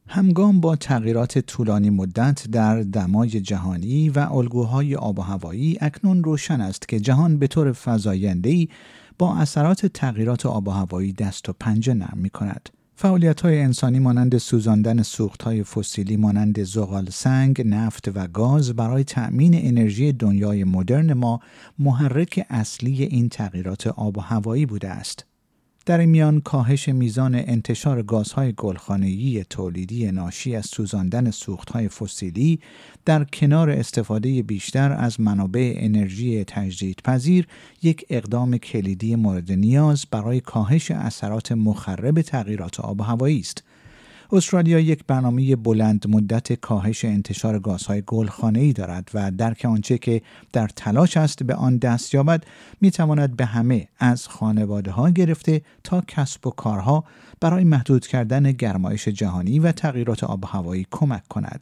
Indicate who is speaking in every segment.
Speaker 1: همگام با تغییرات طولانی مدت در دمای جهانی و الگوهای آب و هوایی، اکنون روشن است که جهان به طور فزاینده‌ای با اثرات تغییرات آب و هوایی دست و پنجه نرم می‌کند. فعالیت‌های انسانی مانند سوزاندن سوخت‌های فسیلی مانند زغال سنگ، نفت و گاز برای تأمین انرژی دنیای مدرن ما محرک اصلی این تغییرات آب و هوایی بوده است. در این میان کاهش میزان انتشار گازهای گلخانه‌ای تولیدی ناشی از سوزاندن سوختهای فسیلی در کنار استفاده بیشتر از منابع انرژی تجدیدپذیر یک اقدام کلیدی مورد نیاز برای کاهش اثرات مخرب تغییرات آب و هوایی است. استرالیا یک برنامه بلند مدت کاهش انتشار گازهای گلخانه‌ای دارد و درک آنچه که در تلاش است به آن دست یابد می‌تواند به همه از خانواده‌ها گرفته تا کسب و کارها برای محدود کردن گرمایش جهانی و تغییرات آب و هوایی کمک کند.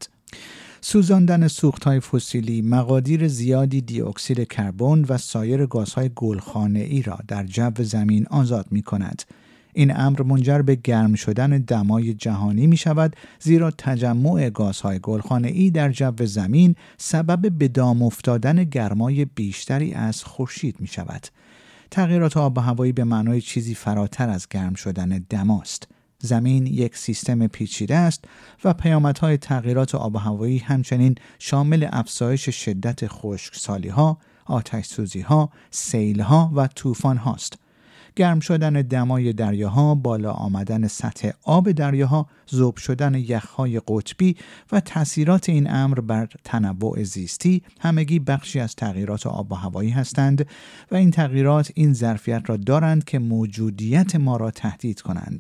Speaker 1: سوزاندن سوخت‌های فسیلی مقادیر زیادی دی اکسید کربن و سایر گازهای گلخانه‌ای را در جو زمین آزاد می‌کند. این امر منجر به گرم شدن دمای جهانی می شود، زیرا تجمع گازهای گلخانه‌ای در جو زمین سبب به دام افتادن گرمای بیشتری از خورشید می شود. تغییرات آب و هوایی به معنای چیزی فراتر از گرم شدن دماست. زمین یک سیستم پیچیده است و پیامدهای تغییرات آب و هوایی همچنین شامل افزایش شدت خشکسالی‌ها، آتش‌سوزی‌ها، سیل‌ها و طوفان‌ها است. گرم شدن دمای دریاها، بالا آمدن سطح آب دریاها، ذوب شدن یخ‌های قطبی و تأثیرات این امر بر تنوع زیستی همگی بخشی از تغییرات آب و هوایی هستند و این تغییرات این ظرفیت را دارند که موجودیت ما را تهدید کنند.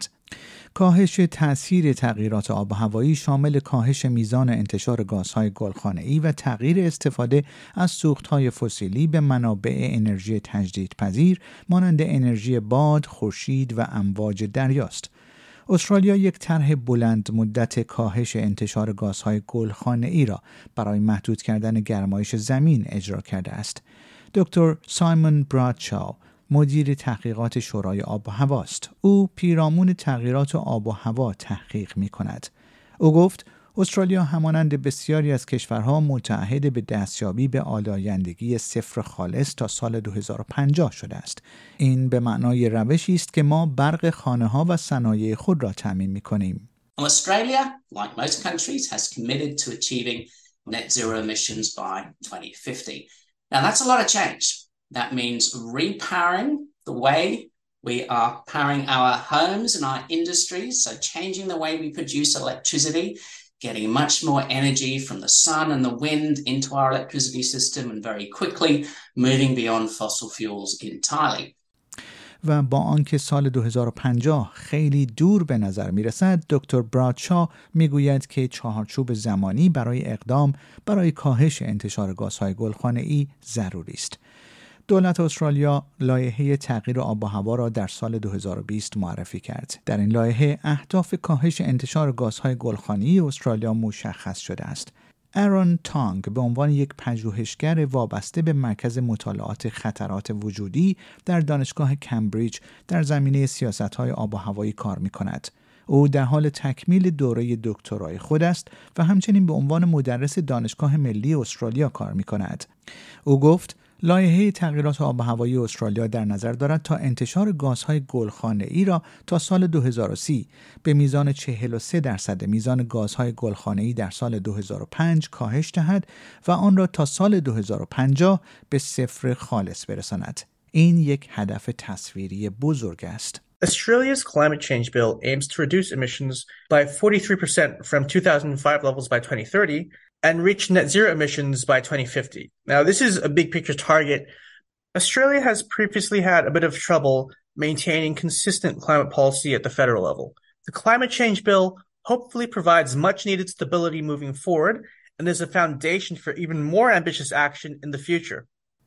Speaker 1: کاهش تأثیر تغییرات آب و هوایی شامل کاهش میزان انتشار گازهای گلخانه‌ای و تغییر استفاده از سوختهای فسیلی به منابع انرژی تجدیدپذیر مانند انرژی باد، خورشید و امواج دریاست. استرالیا یک طرح بلند مدت کاهش انتشار گازهای گلخانه‌ای را برای محدود کردن گرمایش زمین اجرا کرده است. دکتر سایمون برادشاو مدیر تحقیقات شورای آب و هوا است. او پیرامون تغییرات آب و هوا تحقیق می کند. او گفت استرالیا همانند بسیاری از کشورها متعهد به دستیابی به آلایندگی صفر خالص تا سال 2050 شده است. این به معنای روشی است که ما برق خانه‌ها و صنایع خود را تامین می کنیم.
Speaker 2: Australia, like most countries, has committed to achieving net zero emissions by 2050. Now that's a lot of change. That means repowering the way we are powering our homes and our industries, so changing the way we produce electricity, getting much more energy from the sun and the wind into our electricity system, and very quickly moving beyond fossil fuels entirely.
Speaker 1: و با آنکه سال 2050 خیلی دور به نظر می رسد، دکتر برادشا می گوید که چهارچوب زمانی برای اقدام برای کاهش انتشار گازهای گلخانه‌ای ضروری است. دولت استرالیا لایحه تغییر آب و هوا را در سال 2020 معرفی کرد. در این لایحه اهداف کاهش انتشار گازهای گلخانه‌ای استرالیا مشخص شده است. آرون تانگ به عنوان یک پژوهشگر وابسته به مرکز مطالعات خطرات وجودی در دانشگاه کمبریج در زمینه سیاست‌های آب و هوایی کار می‌کند. او در حال تکمیل دوره دکترای خود است و همچنین به عنوان مدرس دانشگاه ملی استرالیا کار می‌کند. او گفت لایحه تغییرات آب و هوایی استرالیا در نظر دارد تا انتشار گازهای گلخانه‌ای را تا سال 2030 به میزان 43% میزان گازهای گلخانه‌ای در سال 2005 کاهش دهد و آن را تا سال 2050 به صفر خالص برساند. این یک هدف تصویری بزرگ است.
Speaker 3: Australia's climate change bill aims to reduce emissions by 43% from 2005 levels by 2030 and reach net zero emissions by 2050. Now, this is a big picture target. Australia has previously had a bit of trouble maintaining consistent climate policy at the federal level. The climate change bill hopefully provides much needed stability moving forward and is a foundation for even more ambitious action in the future.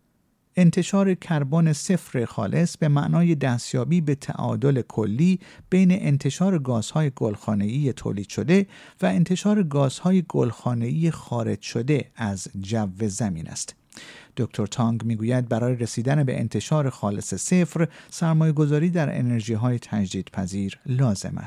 Speaker 1: انتشار کربن صفر خالص به معنای دستیابی به تعادل کلی بین انتشار گازهای گلخانه‌ای تولید شده و انتشار گازهای گلخانه‌ای خارج شده از جو زمین است. دکتر تانگ میگوید برای رسیدن به انتشار خالص صفر، سرمایه‌گذاری در انرژی‌های تجدیدپذیر لازم است.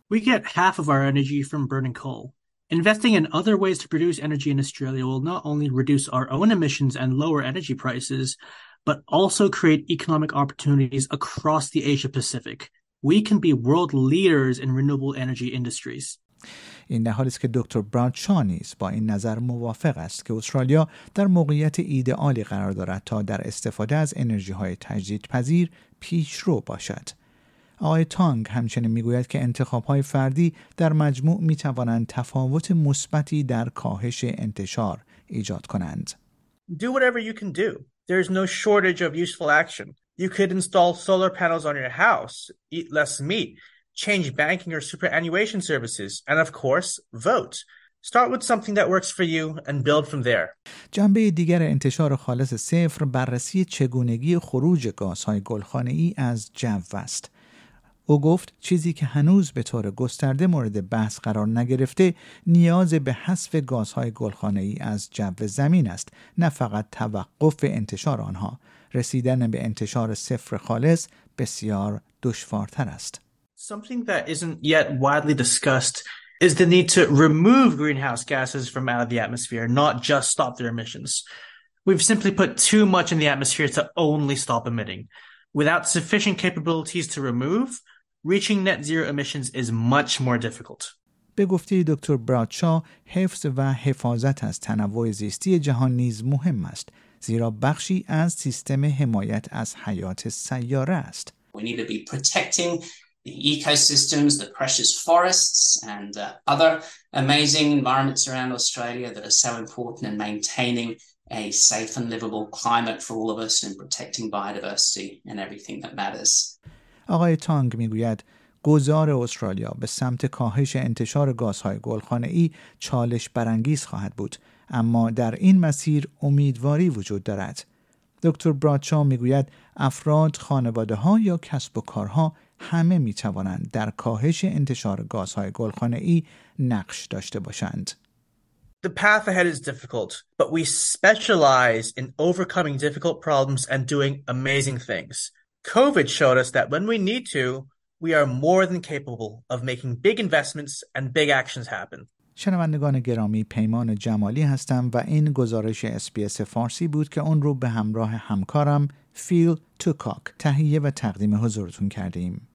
Speaker 3: We get half of our energy from burning coal. Investing in other ways to produce energy in Australia will not only reduce our own emissions and lower energy prices, but also create economic opportunities across the Asia Pacific. We can be world leaders in renewable energy industries.
Speaker 1: این در حالی است که دکتر برادشا نیز با این نظر موافق است که استرالیا در موقعیت ایدئالی قرار دارد تا در استفاده از انرژی‌های تجدیدپذیر پیشرو باشد. آقای تانگ همچنین میگوید که انتخاب‌های فردی در مجموع می‌توانند تفاوت مثبتی در کاهش انتشار ایجاد کنند.
Speaker 3: Do whatever you can do. There's no shortage of useful action. You could install solar panels on your house, eat less meat, change banking or superannuation services, and of course, vote. Start with something that works for you and build from there.
Speaker 1: جنبه دیگر انتشار خالص صفر بررسی چگونگی خروج گازهای گلخانه‌ای از جو است. او گفت چیزی که هنوز به طور گسترده مورد بحث قرار نگرفته نیاز به حذف گازهای گلخانه‌ای از جو زمین است، نه فقط توقف انتشار آنها. رسیدن به انتشار صفر خالص بسیار دشوارتر است.
Speaker 3: Something that isn't yet widely discussed is the need to remove greenhouse gases from out of the atmosphere, not just stop their emissions. We've simply put too much in the atmosphere to only stop emitting. Without sufficient capabilities to remove, reaching net zero emissions is much more difficult.
Speaker 1: به گفته دکتر برادشا، حفظ و حفاظت از تنوع زیستی جهان نیز مهم است، زیرا بخشی از سیستم حمایت از حیات سیاره است.
Speaker 2: We need to be protecting the ecosystems, the precious forests and other amazing environments around Australia that are so important in maintaining a safe and livable climate for all of us and protecting biodiversity and everything that matters.
Speaker 1: آقای تانگ میگوید گذار استرالیا به سمت کاهش انتشار گازهای گلخانه‌ای چالش برانگیز خواهد بود، اما در این مسیر امیدواری وجود دارد. دکتر برادشا میگوید افراد، خانواده‌ها یا کسب و کارها همه میتوانند در کاهش انتشار گازهای گلخانه‌ای نقش داشته باشند.
Speaker 3: The path ahead is difficult, but we specialize in overcoming difficult problems and doing amazing things. COVID showed us that when we need to, we are more than capable of making big investments and big actions happen.
Speaker 1: شنوندگان گرامی، پیمان جمالی هستم و این گزارش SBS فارسی بود که اون رو به همراه همکارم فیل توکاک تهیه و تقدیم حضورتون کردیم.